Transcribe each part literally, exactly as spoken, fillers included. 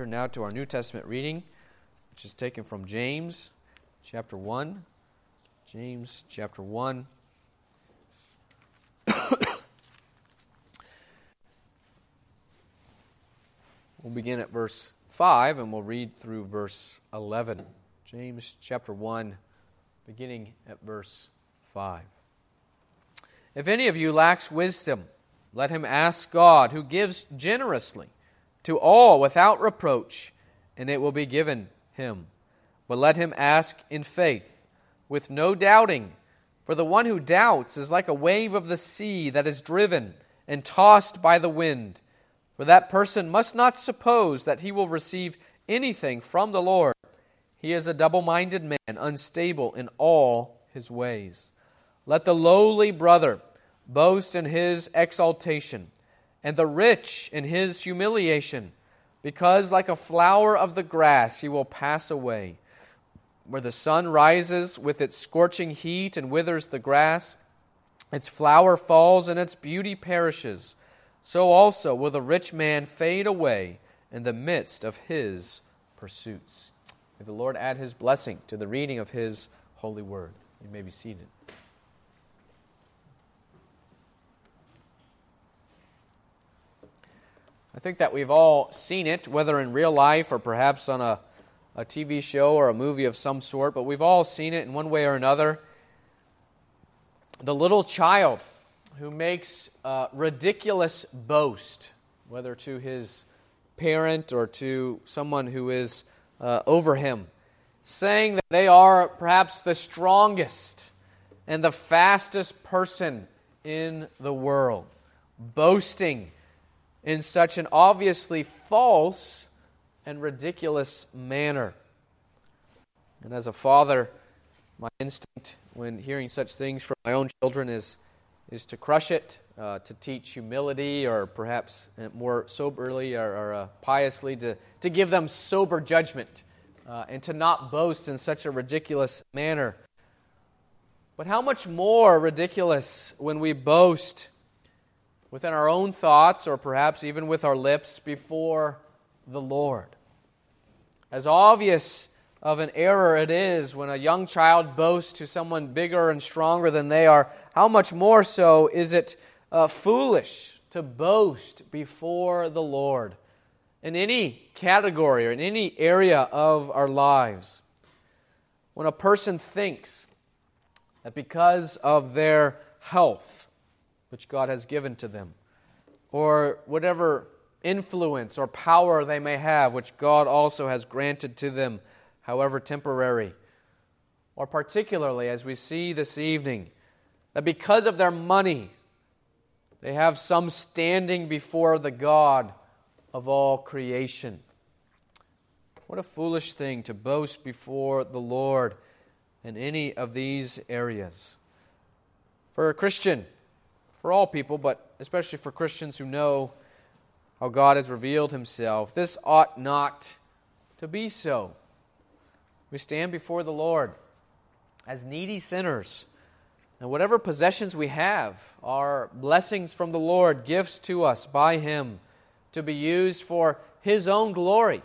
turn now to our New Testament reading, which is taken from James chapter one. James chapter one. We'll begin at verse five and we'll read through verse eleven. James chapter one, beginning at verse five. If any of you lacks wisdom, let him ask God, who gives generously to all without reproach, and it will be given him. But let him ask in faith, with no doubting. For the one who doubts is like a wave of the sea that is driven and tossed by the wind. For that person must not suppose that he will receive anything from the Lord. He is a double-minded man, unstable in all his ways. Let the lowly brother boast in his exaltation, and the rich in his humiliation, because like a flower of the grass he will pass away. Where the sun rises with its scorching heat and withers the grass, its flower falls and its beauty perishes. So also will the rich man fade away in the midst of his pursuits. May the Lord add His blessing to the reading of His holy word. You may be seated. I think that we've all seen it, whether in real life or perhaps on a, a T V show or a movie of some sort, but we've all seen it in one way or another. The little child who makes a ridiculous boast, whether to his parent or to someone who is uh, over him, saying that they are perhaps the strongest and the fastest person in the world, boasting in such an obviously false and ridiculous manner. And as a father, my instinct when hearing such things from my own children is, is to crush it, uh, to teach humility, or perhaps more soberly or, or uh, piously to, to give them sober judgment, uh, and to not boast in such a ridiculous manner. But how much more ridiculous when we boast within our own thoughts, or perhaps even with our lips, before the Lord. As obvious of an error it is when a young child boasts to someone bigger and stronger than they are, how much more so is it uh, foolish to boast before the Lord in any category or in any area of our lives. When a person thinks that because of their health, which God has given to them, or whatever influence or power they may have, which God also has granted to them, however temporary, or particularly, as we see this evening, that because of their money, they have some standing before the God of all creation. What a foolish thing to boast before the Lord in any of these areas. For a Christian, for all people, but especially for Christians who know how God has revealed Himself, this ought not to be so. We stand before the Lord as needy sinners, and whatever possessions we have are blessings from the Lord, gifts to us by Him to be used for His own glory.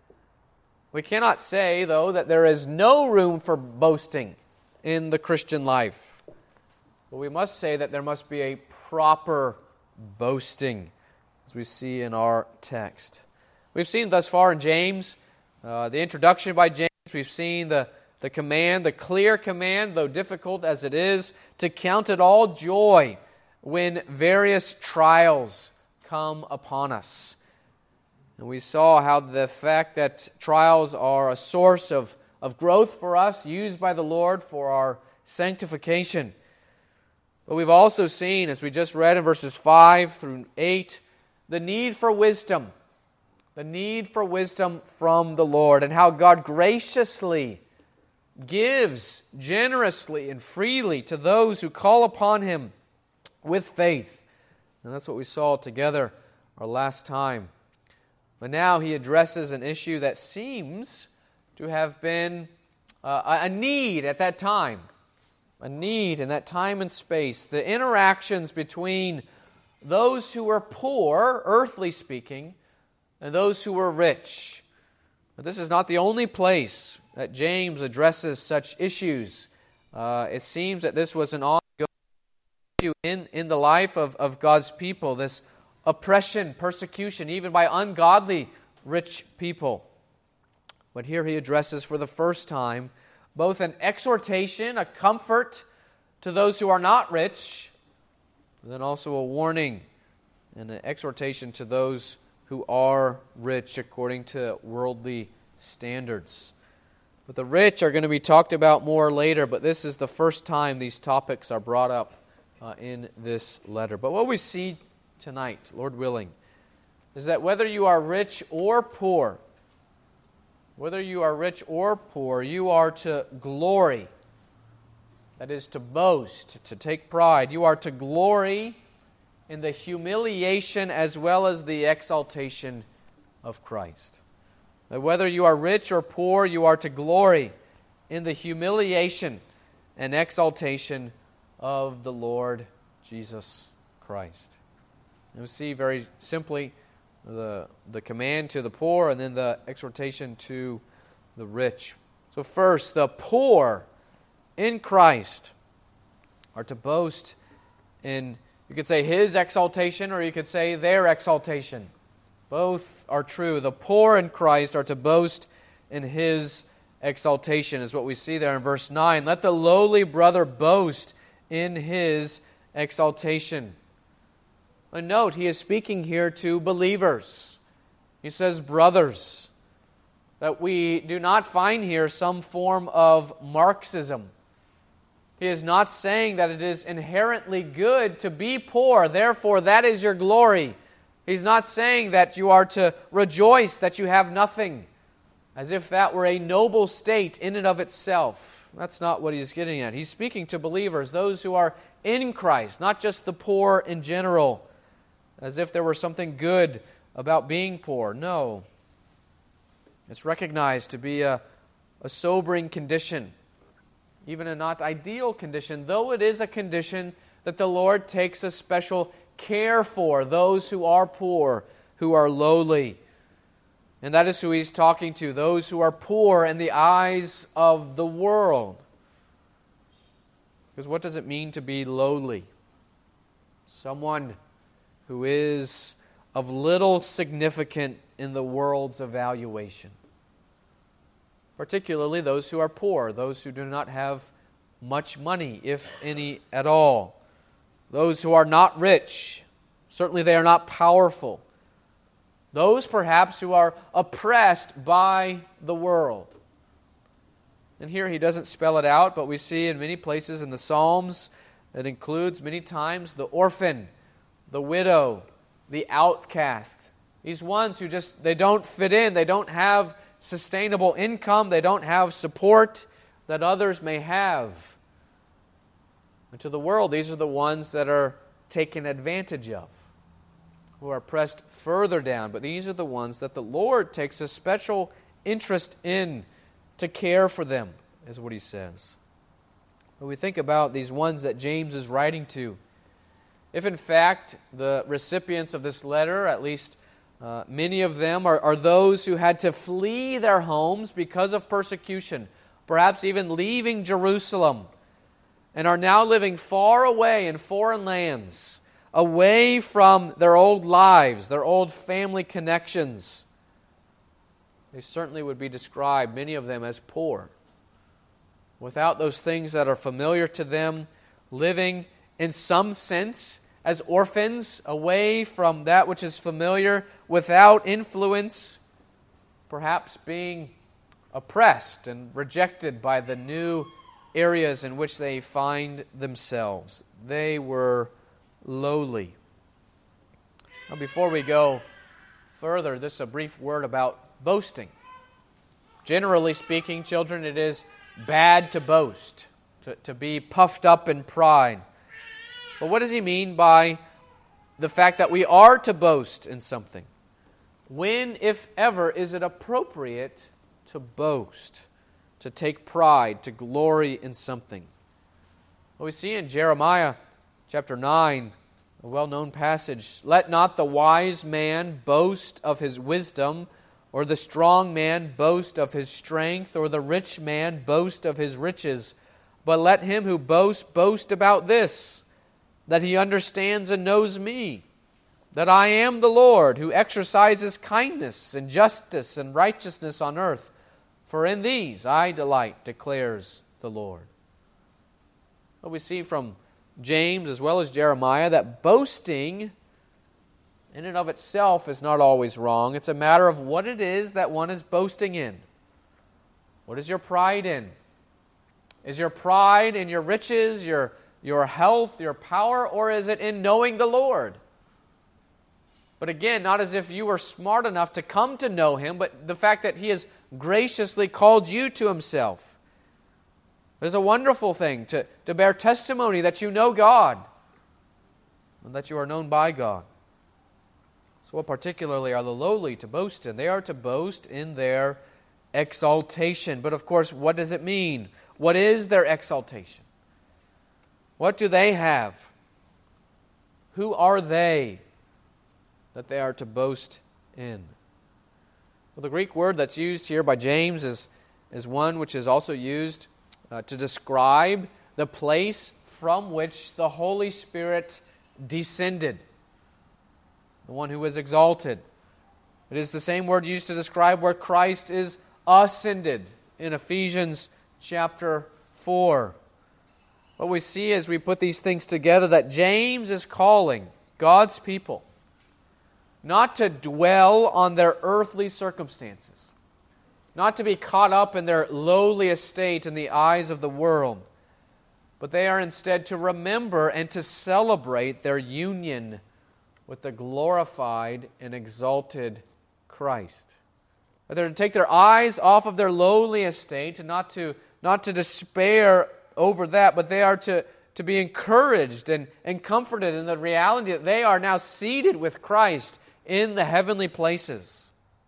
We cannot say, though, that there is no room for boasting in the Christian life. But we must say that there must be a proper boasting, as we see in our text. We've seen thus far in James, uh, the introduction by James, we've seen the, the command, the clear command, though difficult as it is, to count it all joy when various trials come upon us. And we saw how the fact that trials are a source of, of growth for us, used by the Lord for our sanctification. But we've also seen, as we just read in verses five through eight, the need for wisdom. The need for wisdom from the Lord, and how God graciously gives generously and freely to those who call upon Him with faith. And that's what we saw together our last time. But now He addresses an issue that seems to have been uh, a need at that time. A need in that time and space. The interactions between those who were poor, earthly speaking, and those who were rich. But this is not the only place that James addresses such issues. Uh, it seems that this was an ongoing issue in, in the life of, of God's people, this oppression, persecution, even by ungodly rich people. But here he addresses for the first time both an exhortation, a comfort to those who are not rich, and then also a warning and an exhortation to those who are rich according to worldly standards. But the rich are going to be talked about more later, but this is the first time these topics are brought up uh, in this letter. But what we see tonight, Lord willing, is that whether you are rich or poor, whether you are rich or poor, you are to glory. That is, to boast, to take pride. You are to glory in the humiliation as well as the exaltation of Christ. That whether you are rich or poor, you are to glory in the humiliation and exaltation of the Lord Jesus Christ. And we see very simply the, the command to the poor and then the exhortation to the rich. So first, the poor in Christ are to boast in, you could say His exaltation, or you could say their exaltation. Both are true. The poor in Christ are to boast in His exaltation, is what we see there in verse nine. Let the lowly brother boast in his exaltation. And note, he is speaking here to believers. He says brothers. That we do not find here some form of Marxism. He is not saying that it is inherently good to be poor, therefore that is your glory. He's not saying that you are to rejoice that you have nothing, as if that were a noble state in and of itself. That's not what he's getting at. He's speaking to believers, those who are in Christ, not just the poor in general, as if there were something good about being poor. No. It's recognized to be a, a sobering condition, even a not ideal condition, though it is a condition that the Lord takes a special care for, those who are poor, who are lowly. And that is who he's talking to, those who are poor in the eyes of the world. Because what does it mean to be lowly? Someone who is of little significance in the world's evaluation. Particularly those who are poor, those who do not have much money, if any at all. Those who are not rich, certainly they are not powerful. Those perhaps who are oppressed by the world. And here he doesn't spell it out, but we see in many places in the Psalms, it includes many times the orphan, the widow, the outcast. These ones who just, they don't fit in, they don't have sustainable income, they don't have support that others may have. And to the world, these are the ones that are taken advantage of, who are pressed further down. But these are the ones that the Lord takes a special interest in to care for them, is what he says. When we think about these ones that James is writing to, if in fact the recipients of this letter, at least uh, many of them, are, are those who had to flee their homes because of persecution, perhaps even leaving Jerusalem, and are now living far away in foreign lands, away from their old lives, their old family connections, they certainly would be described, many of them, as poor. Without those things that are familiar to them, living in some sense as orphans, away from that which is familiar, without influence, perhaps being oppressed and rejected by the new areas in which they find themselves. They were lowly. Now, before we go further, just a brief word about boasting. Generally speaking, children, it is bad to boast, to, to be puffed up in pride. But what does he mean by the fact that we are to boast in something? When, if ever, is it appropriate to boast, to take pride, to glory in something? Well, we see in Jeremiah chapter nine, A well-known passage, "Let not the wise man boast of his wisdom, or the strong man boast of his strength, or the rich man boast of his riches. But let him who boasts boast about this, that he understands and knows me, that I am the Lord, who exercises kindness and justice and righteousness on earth. For in these I delight, declares the Lord." Well, we see from James as well as Jeremiah that boasting in and of itself is not always wrong. It's a matter of what it is that one is boasting in. What is your pride in? Is your pride in your riches, your, your health, your power, or is it in knowing the Lord? But again, not as if you were smart enough to come to know Him, but the fact that He has graciously called you to Himself. It is a wonderful thing to, to bear testimony that you know God and that you are known by God. So what particularly are the lowly to boast in? They are to boast in their exaltation. But of course, what does it mean? What is their exaltation? What do they have? Who are they that they are to boast in? Well, the Greek word that's used here by James is, is one which is also used uh, to describe the place from which the Holy Spirit descended, the one who was exalted. It is the same word used to describe where Christ is ascended in Ephesians chapter four. What we see as we put these things together, that James is calling God's people not to dwell on their earthly circumstances, not to be caught up in their lowly estate in the eyes of the world, but they are instead to remember and to celebrate their union with the glorified and exalted Christ. They're to take their eyes off of their lowly estate and not to, not to despair over that, but they are to, to be encouraged and, and comforted in the reality that they are now seated with Christ in the heavenly places.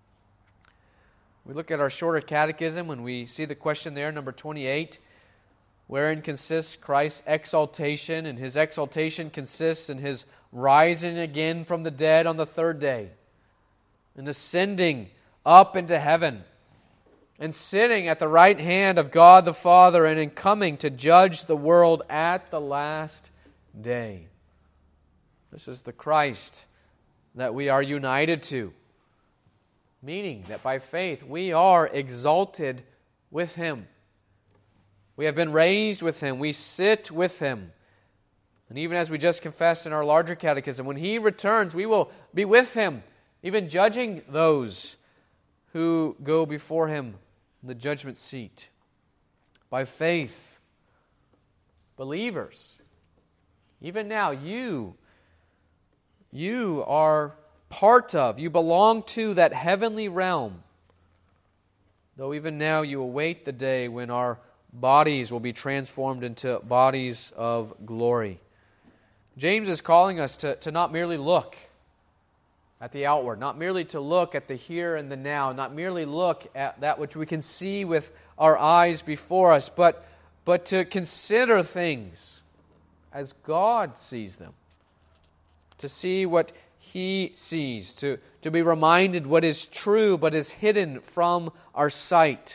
We look at our shorter catechism when we see the question there, number twenty-eight, wherein consists Christ's exaltation, and His exaltation consists in His rising again from the dead on the third day, and ascending up into heaven, and sitting at the right hand of God the Father, and in coming to judge the world at the last day. This is the Christ that we are united to, meaning that by faith we are exalted with Him. We have been raised with Him. We sit with Him. And even as we just confessed in our larger catechism, when He returns, we will be with Him, even judging those who go before Him in the judgment seat. By faith, believers, even now, you, you are part of, you belong to that heavenly realm. Though even now you await the day when our bodies will be transformed into bodies of glory. James is calling us to, to not merely look at the outward, not merely to look at the here and the now, not merely look at that which we can see with our eyes before us, but, but to consider things as God sees them, to see what He sees, to, to be reminded what is true but is hidden from our sight.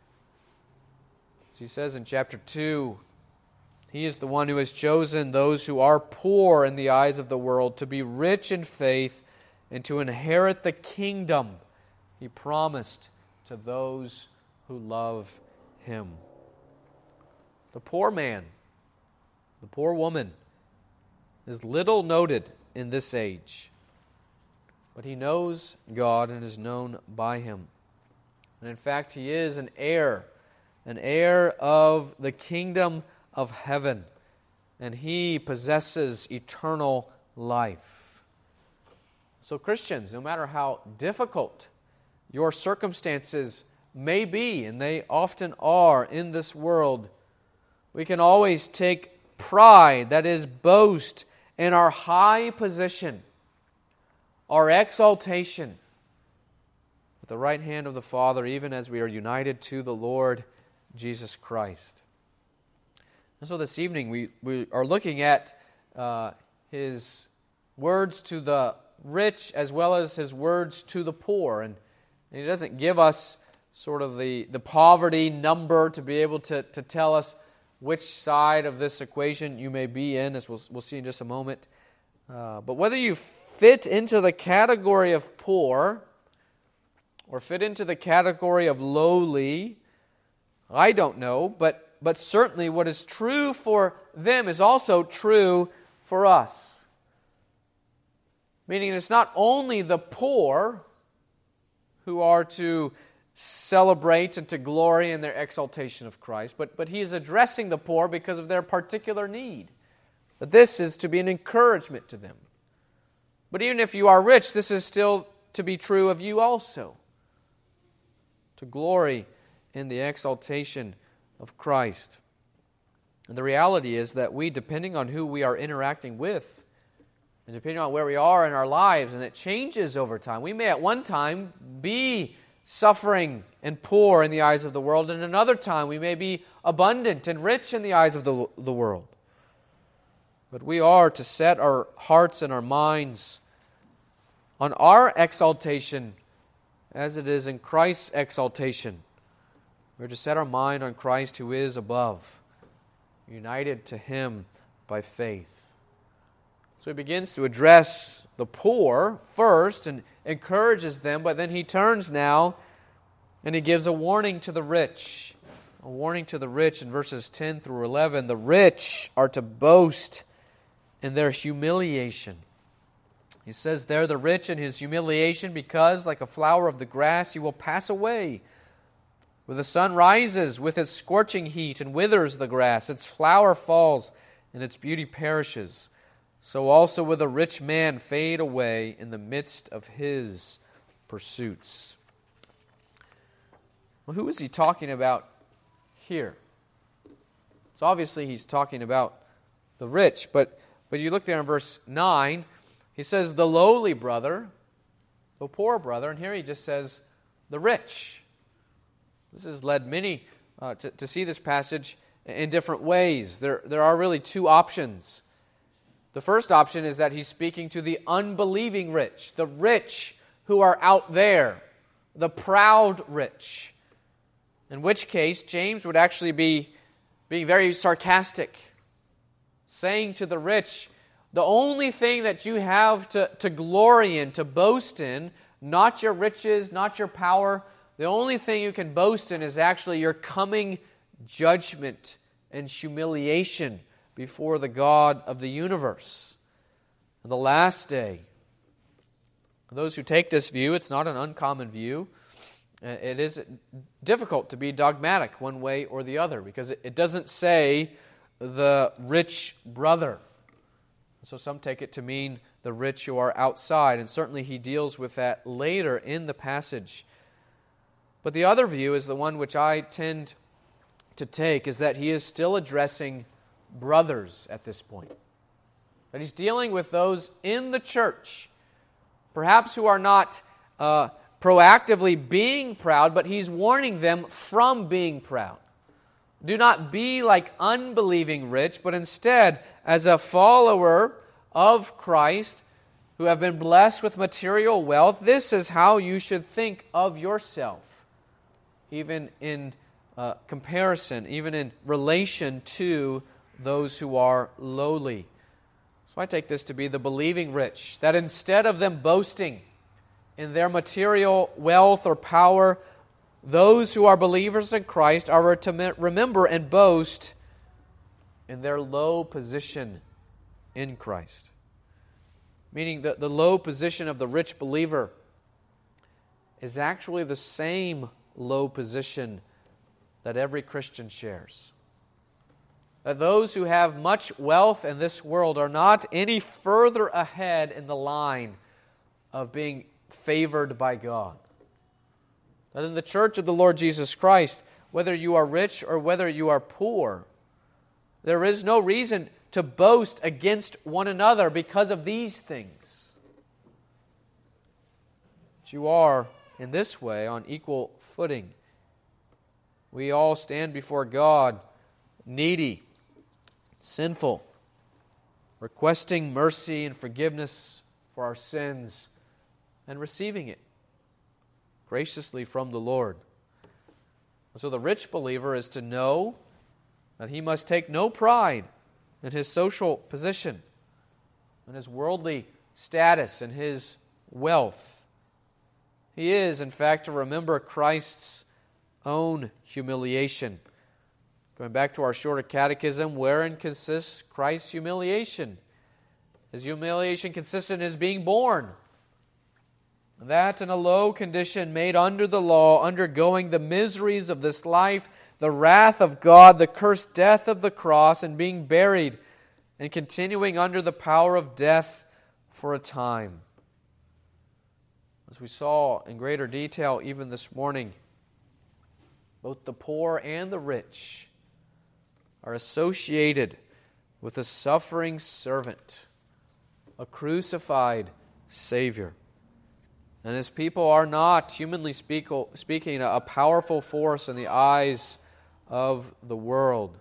As he says in chapter two, He is the one who has chosen those who are poor in the eyes of the world to be rich in faith and to inherit the kingdom He promised to those who love Him. The poor man, the poor woman, is little noted in this age, but he knows God and is known by Him. And in fact, he is an heir, an heir of the kingdom of heaven, and he possesses eternal life. So Christians, no matter how difficult your circumstances may be, and they often are in this world, we can always take pride, that is, boast, in our high position, our exaltation at the right hand of the Father, even as we are united to the Lord Jesus Christ. And so this evening we, we are looking at uh, His words to the rich as well as his words to the poor. And, and he doesn't give us sort of the, the poverty number to be able to, to tell us which side of this equation you may be in, as we'll, we'll see in just a moment. Uh, but whether you fit into the category of poor or fit into the category of lowly, I don't know, but, but certainly what is true for them is also true for us. Meaning it's not only the poor who are to celebrate and to glory in their exaltation of Christ, but, but he is addressing the poor because of their particular need. But this is to be an encouragement to them. But even if you are rich, this is still to be true of you also. To glory in the exaltation of Christ. And the reality is that we, depending on who we are interacting with, and depending on where we are in our lives, and it changes over time, we may at one time be suffering and poor in the eyes of the world, and another time we may be abundant and rich in the eyes of the, the world. But we are to set our hearts and our minds on our exaltation as it is in Christ's exaltation. We're to set our mind on Christ who is above, united to Him by faith. So he begins to address the poor first and encourages them, but then he turns now and he gives a warning to the rich. A warning to the rich in verses ten through eleven. The rich are to boast in their humiliation. He says there, the rich in his humiliation, because like a flower of the grass he will pass away. When the sun rises with its scorching heat and withers the grass, its flower falls and its beauty perishes. So also will the rich man fade away in the midst of his pursuits. Well, who is he talking about here? So obviously he's talking about the rich, but, but you look there in verse nine, he says the lowly brother, the poor brother, and here he just says the rich. This has led many uh, to, to see this passage in different ways. There, there are really two options. The first option is that he's speaking to the unbelieving rich, the rich who are out there, the proud rich. In which case, James would actually be being very sarcastic, saying to the rich, the only thing that you have to, to glory in, to boast in, not your riches, not your power, the only thing you can boast in is actually your coming judgment and humiliation before the God of the universe. On the last day, those who take this view, it's not an uncommon view. It is difficult to be dogmatic one way or the other because it doesn't say the rich brother. So some take it to mean the rich who are outside, and certainly he deals with that later in the passage. But the other view is the one which I tend to take, is that he is still addressing brothers at this point. That he's dealing with those in the church, perhaps who are not uh, proactively being proud, but he's warning them from being proud. Do not be like unbelieving rich, but instead, as a follower of Christ, who have been blessed with material wealth, this is how you should think of yourself, even in uh, comparison, even in relation to those who are lowly. So I take this to be the believing rich, that instead of them boasting in their material wealth or power, those who are believers in Christ are to remember and boast in their low position in Christ. Meaning that the low position of the rich believer is actually the same low position that every Christian shares. That those who have much wealth in this world are not any further ahead in the line of being favored by God. That in the church of the Lord Jesus Christ, whether you are rich or whether you are poor, there is no reason to boast against one another because of these things. But you are, in this way, on equal footing. We all stand before God needy, sinful. requesting mercy and forgiveness for our sins, and receiving it graciously from the Lord. So the rich believer is to know that he must take no pride in his social position, in his worldly status, and his wealth. He is, in fact, to remember Christ's own humiliation. Going back to our shorter catechism, wherein consists Christ's humiliation? His humiliation consisted in his being born. That in a low condition, made under the law, undergoing the miseries of this life, the wrath of God, the cursed death of the cross, and being buried, and continuing under the power of death for a time. As we saw in greater detail even this morning, both the poor and the rich are associated with a suffering servant, a crucified Savior. And his people are not, humanly speak, speaking, a powerful force in the eyes of the world.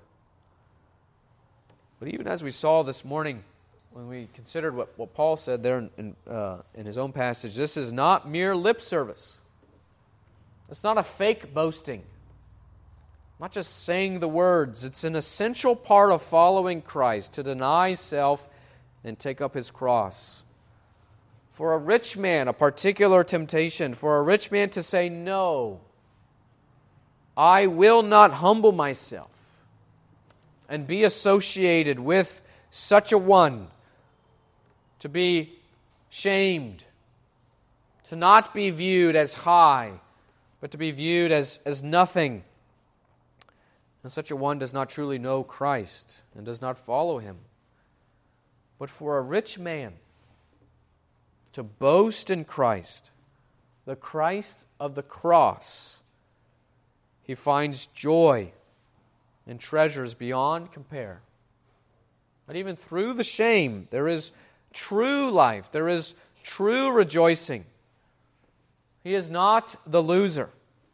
But even as we saw this morning, when we considered what, what Paul said there in, in, uh, in his own passage, this is not mere lip service. It's not a fake boasting. Not just saying the words. It's an essential part of following Christ, to deny self and take up his cross. For a rich man, a particular temptation, for a rich man to say, no, I will not humble myself and be associated with such a one, to be shamed, to not be viewed as high, but to be viewed as, as nothing. And such a one does not truly know Christ and does not follow him. But for a rich man to boast in Christ, the Christ of the cross, he finds joy and treasures beyond compare. But even through the shame, there is true life. There is true rejoicing. He is not the loser.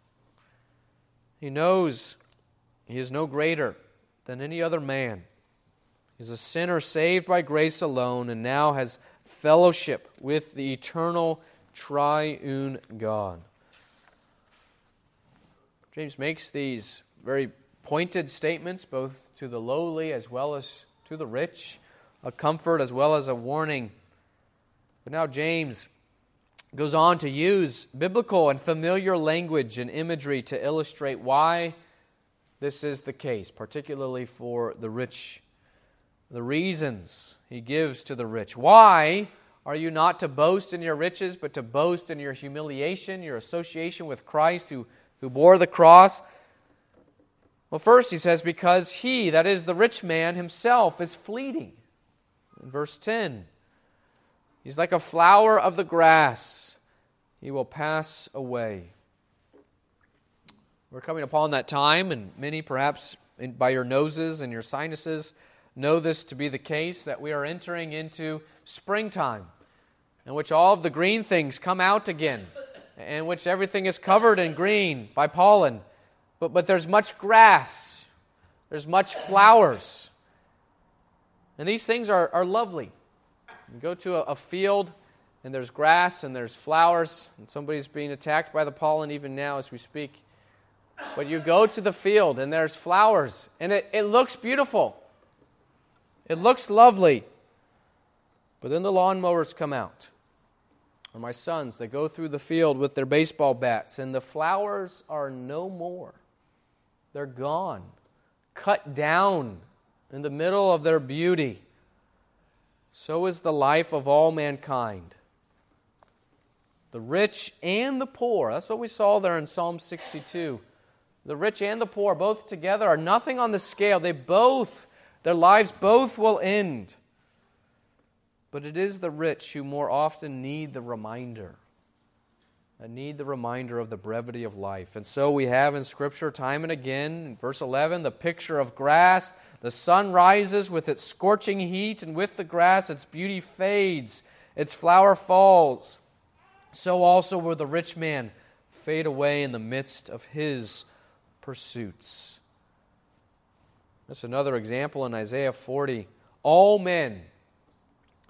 He knows he is no greater than any other man. He's a sinner saved by grace alone, and now has fellowship with the eternal triune God. James makes these very pointed statements, both to the lowly as well as to the rich, a comfort as well as a warning. But now James goes on to use biblical and familiar language and imagery to illustrate why this is the case, particularly for the rich. The reasons he gives to the rich. Why are you not to boast in your riches, but to boast in your humiliation, your association with Christ who, who bore the cross? Well, first he says, because he, that is the rich man himself, is fleeting. In verse ten, he's like a flower of the grass. He will pass away. We're coming upon that time, and many perhaps in, by your noses and your sinuses know this to be the case, that we are entering into springtime, in which all of the green things come out again, in which everything is covered in green by pollen. But, but there's much grass, there's much flowers. And these things are, are lovely. You go to a, a field, and there's grass, and there's flowers, and somebody's being attacked by the pollen even now as we speak. But you go to the field, and there's flowers, and it, it looks beautiful. It looks lovely. But then the lawnmowers come out. Or my sons, they go through the field with their baseball bats, and the flowers are no more. They're gone, cut down in the middle of their beauty. So is the life of all mankind. The rich and the poor. That's what we saw there in Psalm sixty-two. The rich and the poor, both together, are nothing on the scale. They both, their lives both will end. But it is the rich who more often need the reminder. That need the reminder of the brevity of life. And so we have in Scripture time and again, in verse eleven, the picture of grass. The sun rises with its scorching heat, and with the grass its beauty fades, its flower falls. So also will the rich man fade away in the midst of his pursuits. That's another example in Isaiah forty. All men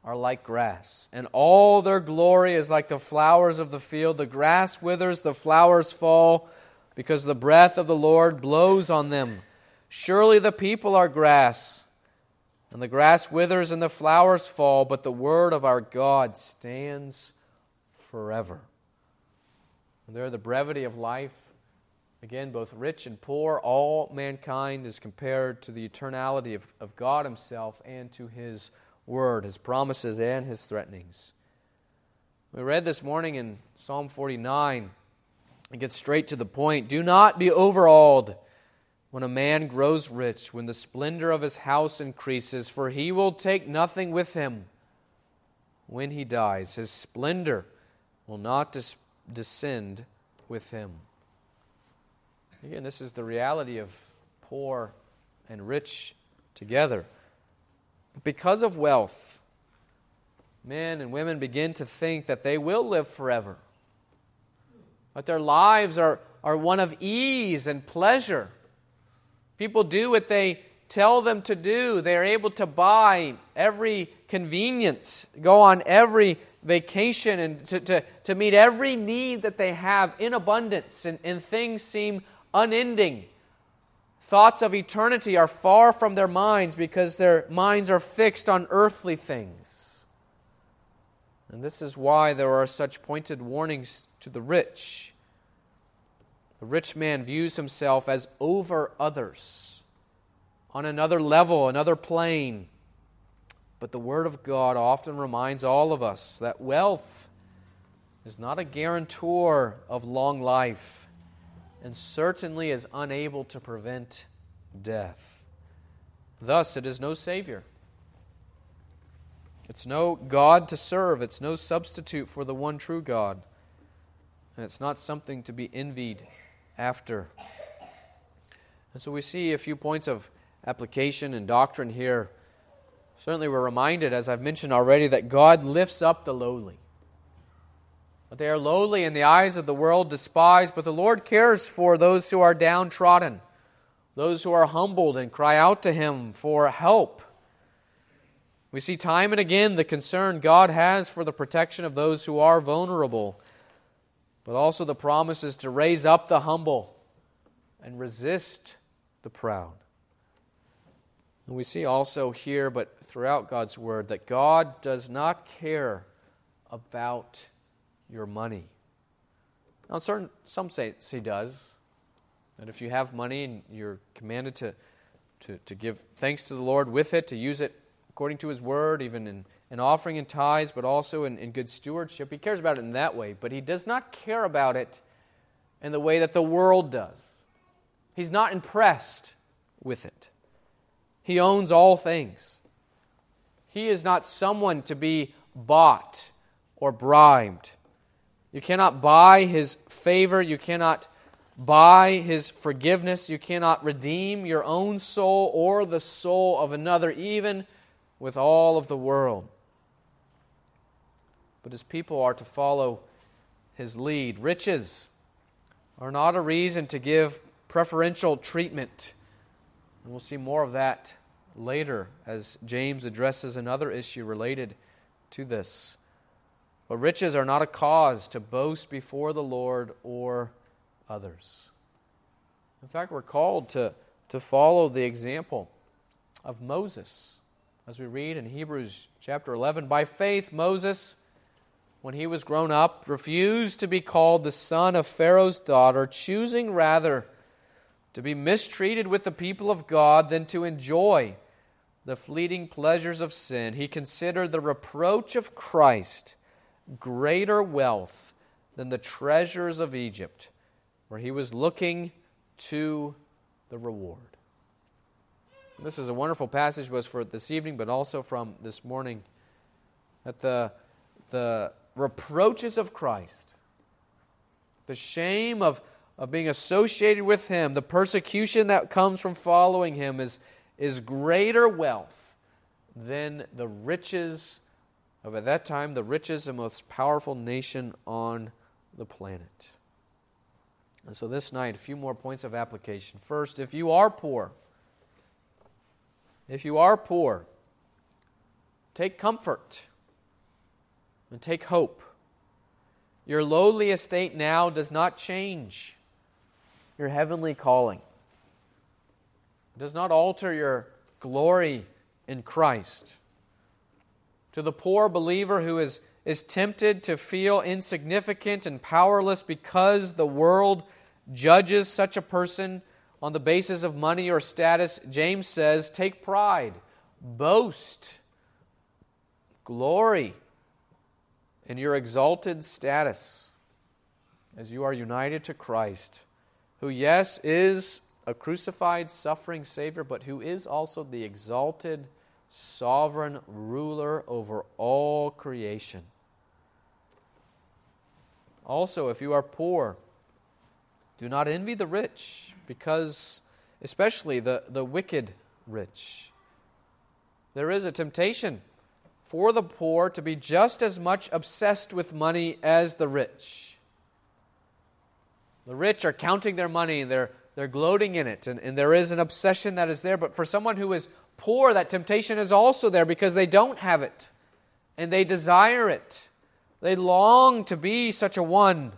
are like grass, and all their glory is like the flowers of the field. The grass withers, the flowers fall, because the breath of the Lord blows on them. Surely the people are grass, and the grass withers and the flowers fall, but the word of our God stands forever. And there, the brevity of life, again, both rich and poor, all mankind is compared to the eternality of, of God Himself and to His Word, His promises and His threatenings. We read this morning in Psalm forty-nine, it gets straight to the point. Do not be overawed when a man grows rich, when the splendor of his house increases, for he will take nothing with him when he dies. His splendor will not des- descend with him. Again, this is the reality of poor and rich together. Because of wealth, men and women begin to think that they will live forever, that their lives are, are one of ease and pleasure. People do what they tell them to do. They are able to buy every convenience, go on every vacation, and to, to, to meet every need that they have in abundance, and, and things seem unending. Thoughts of eternity are far from their minds because their minds are fixed on earthly things. And this is why there are such pointed warnings to the rich. The rich man views himself as over others, on another level, another plane. But the Word of God often reminds all of us that wealth is not a guarantor of long life, and certainly is unable to prevent death. Thus, it is no Savior. It's no God to serve. It's no substitute for the one true God. And it's not something to be envied after. And so we see a few points of application and doctrine here. Certainly we're reminded, as I've mentioned already, that God lifts up the lowly. But they are lowly in the eyes of the world, despised, but the Lord cares for those who are downtrodden, those who are humbled and cry out to Him for help. We see time and again the concern God has for the protection of those who are vulnerable, but also the promises to raise up the humble and resist the proud. And we see also here, but throughout God's Word, that God does not care about your money. Now, certain some say He does, that if you have money and you're commanded to, to, to give thanks to the Lord with it, to use it according to His Word, even in in offering and tithes, but also in, in good stewardship. He cares about it in that way, but He does not care about it in the way that the world does. He's not impressed with it. He owns all things. He is not someone to be bought or bribed. You cannot buy His favor. You cannot buy His forgiveness. You cannot redeem your own soul or the soul of another, even with all of the world. But His people are to follow His lead. Riches are not a reason to give preferential treatment. And we'll see more of that later as James addresses another issue related to this. But riches are not a cause to boast before the Lord or others. In fact, we're called to, to follow the example of Moses. As we read in Hebrews chapter eleven, by faith Moses, when he was grown up, refused to be called the son of Pharaoh's daughter, choosing rather to be mistreated with the people of God than to enjoy the fleeting pleasures of sin. He considered the reproach of Christ greater wealth than the treasures of Egypt, where he was looking to the reward. This is a wonderful passage, both for this evening, but also from this morning, that the, the reproaches of Christ, the shame of, of being associated with Him, the persecution that comes from following Him is, is greater wealth than the riches of, at that time, the richest and most powerful nation on the planet. And so this night, a few more points of application. First, if you are poor, If you are poor, take comfort And take hope. Your lowly estate now does not change your heavenly calling. It does not alter your glory in Christ. To the poor believer who is, is tempted to feel insignificant and powerless because the world judges such a person on the basis of money or status, James says, take pride, boast, glory in your exalted status as you are united to Christ, who, yes, is a crucified, suffering Savior, but who is also the exalted, sovereign ruler over all creation. Also, if you are poor, do not envy the rich, because especially the, the wicked rich. There is a temptation for the poor to be just as much obsessed with money as the rich. The rich are counting their money and they're, they're gloating in it, and, and there is an obsession that is there. But for someone who is poor, that temptation is also there because they don't have it and they desire it. They long to be such a one.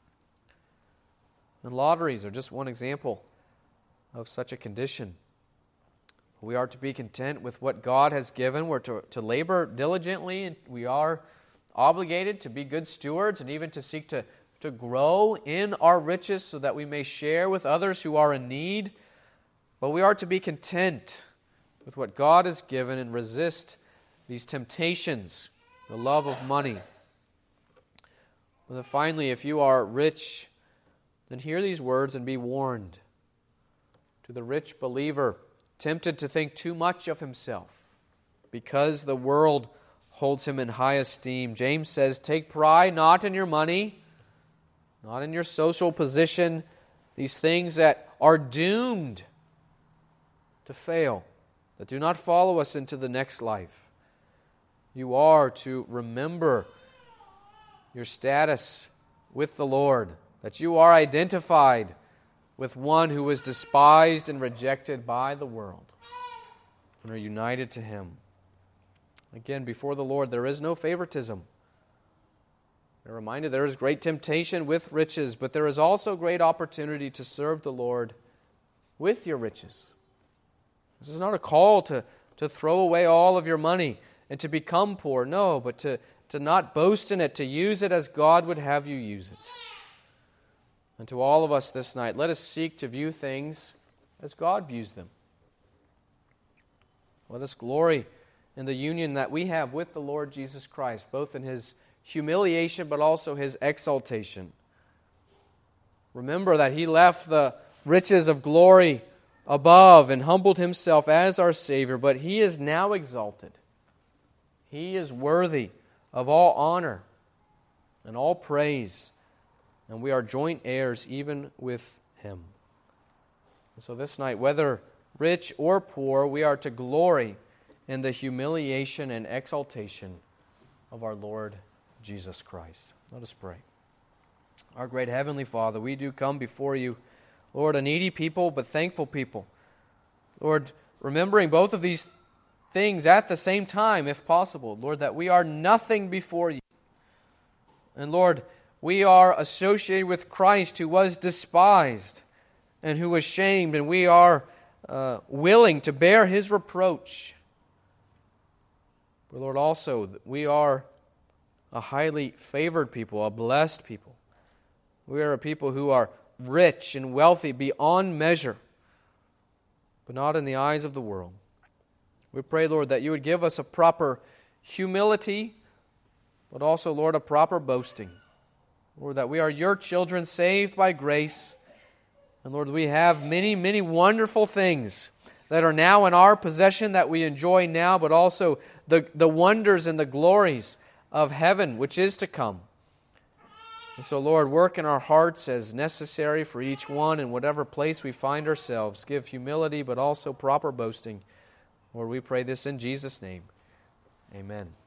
And lotteries are just one example of such a condition. We are to be content with what God has given. We're to, to labor diligently, and we are obligated to be good stewards and even to seek to, to grow in our riches so that we may share with others who are in need. But we are to be content with what God has given and resist these temptations, the love of money. And then finally, if you are rich, then hear these words and be warned. To the rich believer, tempted to think too much of himself because the world holds him in high esteem, James says, take pride not in your money, not in your social position, these things that are doomed to fail, that do not follow us into the next life. You are to remember your status with the Lord, that you are identified with one who was despised and rejected by the world and are united to Him. Again, before the Lord, there is no favoritism. We're reminded there is great temptation with riches, but there is also great opportunity to serve the Lord with your riches. This is not a call to, to throw away all of your money and to become poor. No, but to, to not boast in it, to use it as God would have you use it. And to all of us this night, let us seek to view things as God views them. Let us glory in the union that we have with the Lord Jesus Christ, both in His humiliation but also His exaltation. Remember that He left the riches of glory above and humbled Himself as our Savior, but He is now exalted. He is worthy of all honor and all praise, and we are joint heirs even with Him. And so this night, whether rich or poor, we are to glory in the humiliation and exaltation of our Lord Jesus Christ. Let us pray. Our great Heavenly Father, we do come before You, Lord, a needy people, but thankful people. Lord, remembering both of these things at the same time, if possible. Lord, that we are nothing before You. And Lord, we are associated with Christ, who was despised and who was shamed, and we are uh, willing to bear His reproach. But Lord, also, we are a highly favored people, a blessed people. We are a people who are rich and wealthy beyond measure, but not in the eyes of the world. We pray, Lord, that You would give us a proper humility, but also, Lord, a proper boasting. Lord, that we are Your children saved by grace. And Lord, we have many, many wonderful things that are now in our possession that we enjoy now, but also the, the wonders and the glories of heaven, which is to come. And so, Lord, work in our hearts as necessary for each one in whatever place we find ourselves. Give humility, but also proper boasting. Lord, we pray this in Jesus' name. Amen.